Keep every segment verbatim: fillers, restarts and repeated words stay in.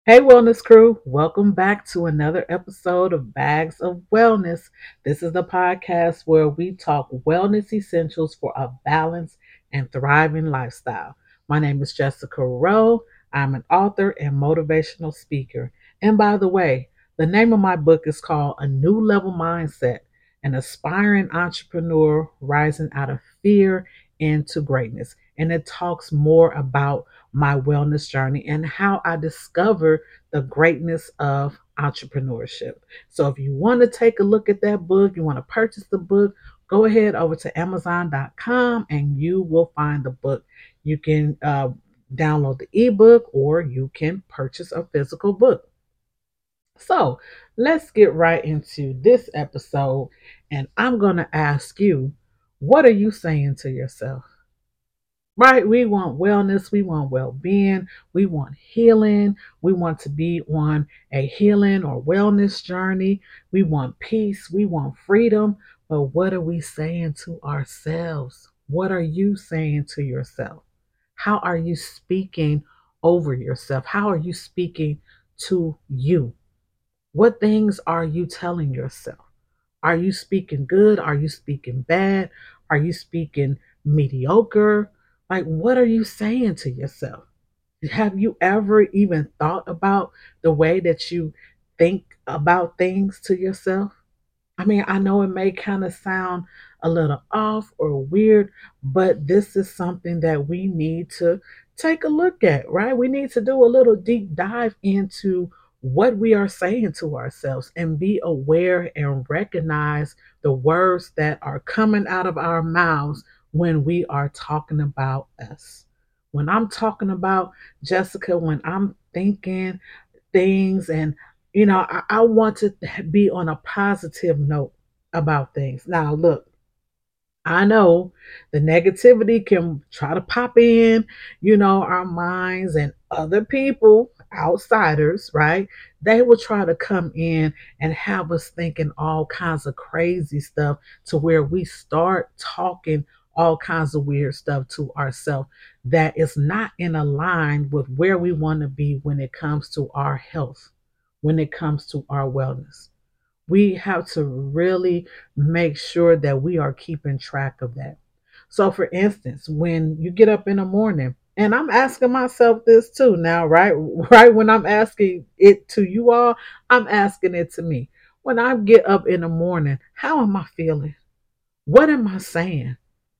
Hey, Wellness Crew, welcome back to another episode of Bags of Wellness. This is the podcast where we talk wellness essentials for a balanced and thriving lifestyle. My name is Jessica Rowe. I'm an author and motivational speaker. And by the way, the name of my book is called A New Level Mindset, an aspiring entrepreneur rising out of fear into greatness. And it talks more about my wellness journey and how I discovered the greatness of entrepreneurship. So if you want to take a look at that book, you want to purchase the book, go ahead over to amazon dot com and you will find the book. You can uh, download the ebook or you can purchase a physical book. So let's get right into this episode. And I'm going to ask you, what are you saying to yourself? Right? We want wellness, we want well being, we want healing, we want to be on a healing or wellness journey, we want peace, we want freedom. But what are we saying to ourselves? What are you saying to yourself? How are you speaking over yourself? How are you speaking to you? What things are you telling yourself? Are you speaking good? Are you speaking bad? Are you speaking mediocre? Like, what are you saying to yourself? Have you ever even thought about the way that you think about things to yourself? I mean, I know it may kind of sound a little off or weird, but this is something that we need to take a look at, right? We need to do a little deep dive into what we are saying to ourselves and be aware and recognize the words that are coming out of our mouths when we are talking about us. When I'm talking about Jessica, when I'm thinking things and you know I, I want to be on a positive note about things. Now look, I know the negativity can try to pop in, you know, our minds, and other people, outsiders, right? They will try to come in and have us thinking all kinds of crazy stuff to where we start talking all kinds of weird stuff to ourselves that is not in line with where we want to be when it comes to our health, when it comes to our wellness. We have to really make sure that we are keeping track of that. So, for instance, when you get up in the morning, and I'm asking myself this too now, right? Right when I'm asking it to you all, I'm asking it to me. When I get up in the morning, how am I feeling? What am I saying?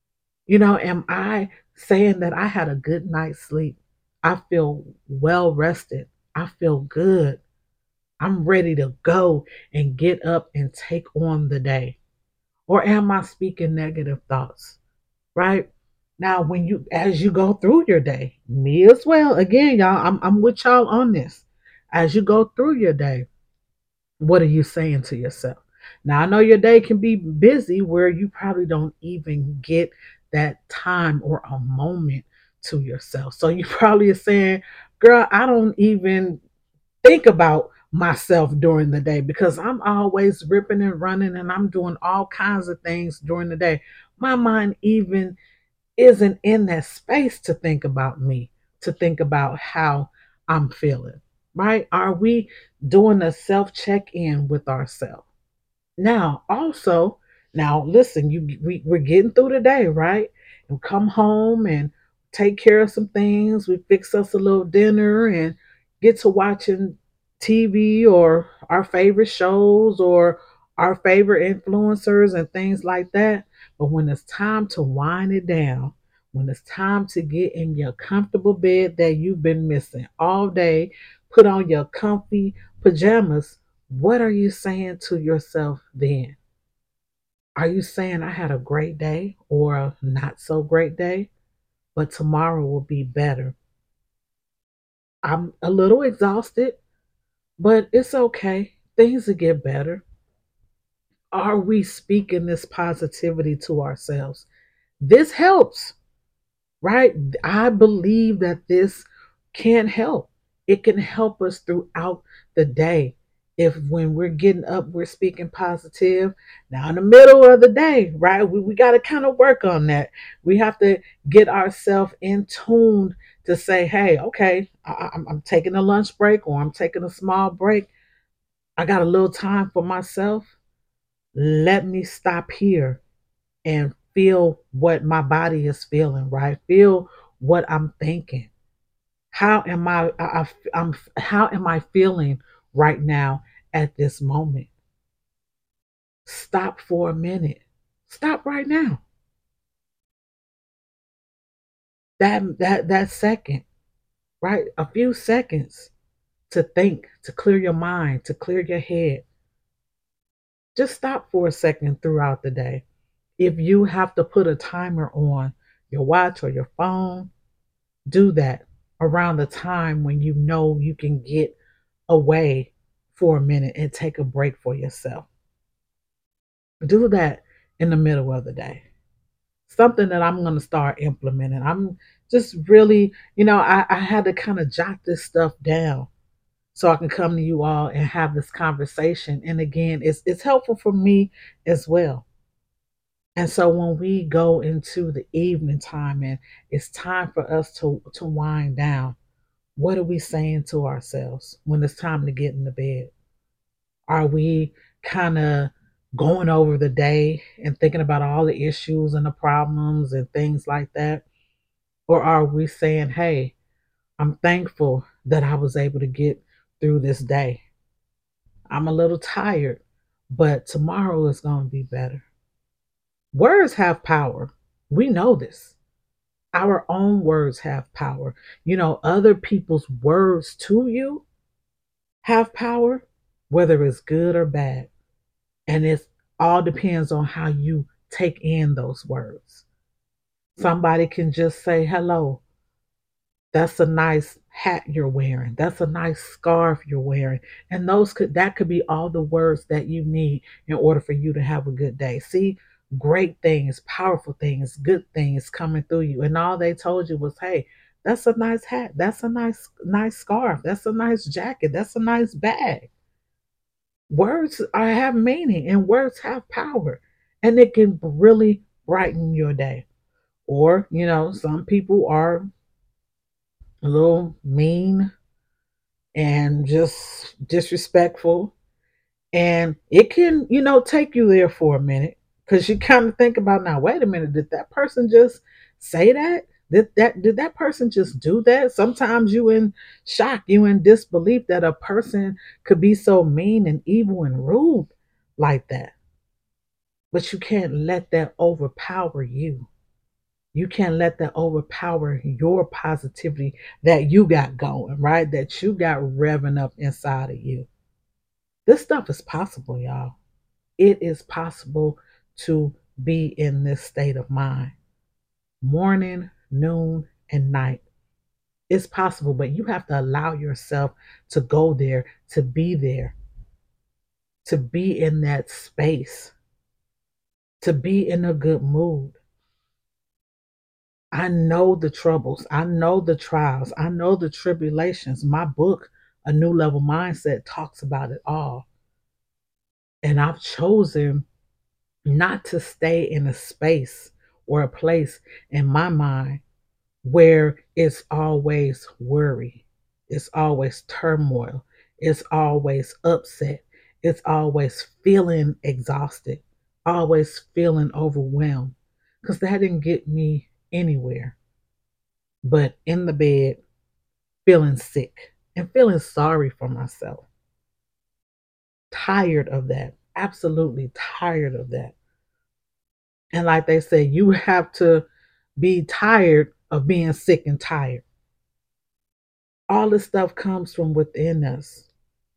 You know, am I saying that I had a good night's sleep? I feel well rested. I feel good. I'm ready to go and get up and take on the day. Or am I speaking negative thoughts? Right? Now, when you as you go through your day, me as well, again, y'all, I'm I'm with y'all on this. As you go through your day, what are you saying to yourself? Now, I know your day can be busy where you probably don't even get that time or a moment to yourself. So you probably are saying, girl, I don't even think about myself during the day because I'm always ripping and running and I'm doing all kinds of things during the day. My mind even isn't in that space to think about me, to think about how I'm feeling, right? Are we doing a self check in with ourselves? Now, also, now listen, you we, we're getting through the day, right? And come home and take care of some things. We fix us a little dinner and get to watching T V or our favorite shows or our favorite influencers and things like that. But when it's time to wind it down, when it's time to get in your comfortable bed that you've been missing all day, put on your comfy pajamas, what are you saying to yourself then? Are you saying I had a great day or a not so great day, but tomorrow will be better? I'm a little exhausted, but it's okay. Things will get better. Are we speaking this positivity to ourselves? This helps, right? I believe that this can help. It can help us throughout the day. If when we're getting up, we're speaking positive. Now, in the middle of the day, right, we, we got to kind of work on that. We have to get ourselves in tune to say, hey, okay, I, I'm, I'm taking a lunch break or I'm taking a small break. I got a little time for myself. Let me stop here and feel what my body is feeling, right? Feel what I'm thinking. How am I, I, I I'm how am I feeling right now at this moment? Stop for a minute. Stop right now. That that that second, right? A few seconds to think, to clear your mind, to clear your head. Just stop for a second throughout the day. If you have to put a timer on your watch or your phone, do that around the time when you know you can get away for a minute and take a break for yourself. Do that in the middle of the day. Something that I'm going to start implementing. I'm just really, you know, I, I had to kind of jot this stuff down so I can come to you all and have this conversation. And again, it's it's helpful for me as well. And so when we go into the evening time and it's time for us to to wind down, what are we saying to ourselves when it's time to get in the bed? Are we kind of going over the day and thinking about all the issues and the problems and things like that? Or are we saying, hey, I'm thankful that I was able to get through this day? I'm a little tired, but tomorrow is going to be better. Words have power. We know this. Our own words have power. You know, other people's words to you have power, whether it's good or bad. And it all depends on how you take in those words. Somebody can just say, hello, that's a nice hat you're wearing. That's a nice scarf you're wearing. And those could that could be all the words that you need in order for you to have a good day. See, great things, powerful things, good things coming through you. And all they told you was, hey, that's a nice hat. That's a nice nice scarf. That's a nice jacket. That's a nice bag. Words are, have meaning and words have power. And it can really brighten your day. Or, you know, some people are a little mean and just disrespectful. And it can, you know, take you there for a minute because you kind of think about now, wait a minute, did that person just say that? Did that did that person just do that? Sometimes you in shock, you in disbelief that a person could be so mean and evil and rude like that. But you can't let that overpower you. You can't let that overpower your positivity that you got going, right? That you got revving up inside of you. This stuff is possible, y'all. It is possible to be in this state of mind. Morning, noon, and night. It's possible, but you have to allow yourself to go there, to be there, to be in that space, to be in a good mood. I know the troubles. I know the trials. I know the tribulations. My book, A New Level Mindset, talks about it all. And I've chosen not to stay in a space or a place in my mind where it's always worry, it's always turmoil, it's always upset, it's always feeling exhausted, always feeling overwhelmed, because that didn't get me anywhere but in the bed, feeling sick and feeling sorry for myself. Tired of that, absolutely tired of that. And like they say, you have to be tired of being sick and tired. All this stuff comes from within us.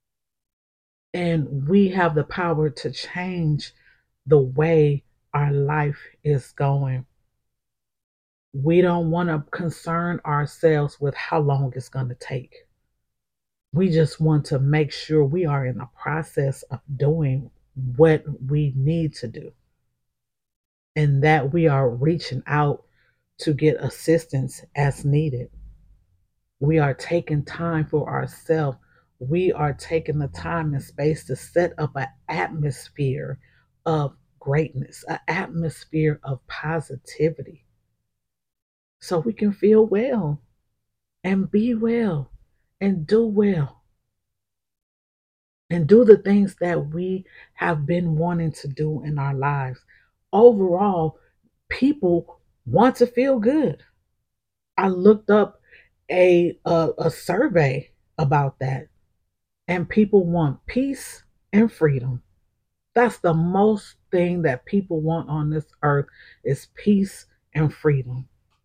And we have the power to change the way our life is going. We don't want to concern ourselves with how long it's going to take. We just want to make sure we are in the process of doing what we need to do and that we are reaching out to get assistance as needed. We are taking time for ourselves we are taking the time and space to set up an atmosphere of greatness, an atmosphere of positivity, so we can feel well and be well and do well and do the things that we have been wanting to do in our lives. Overall, people want to feel good. I looked up a, a, a survey about that, and people want peace and freedom. That's the most thing that people want on this earth is peace and freedom.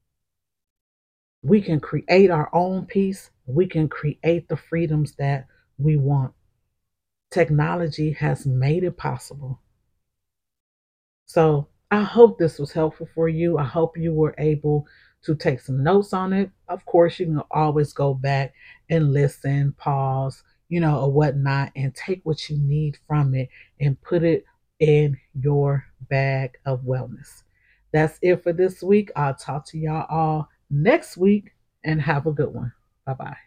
We can create our own peace. We can create the freedoms that we want. Technology has made it possible. So I hope this was helpful for you. I hope you were able to take some notes on it. Of course, you can always go back and listen, pause, you know, or whatnot, and take what you need from it and put it in your bag of wellness. That's it for this week. I'll talk to y'all all next week and have a good one. Bye bye.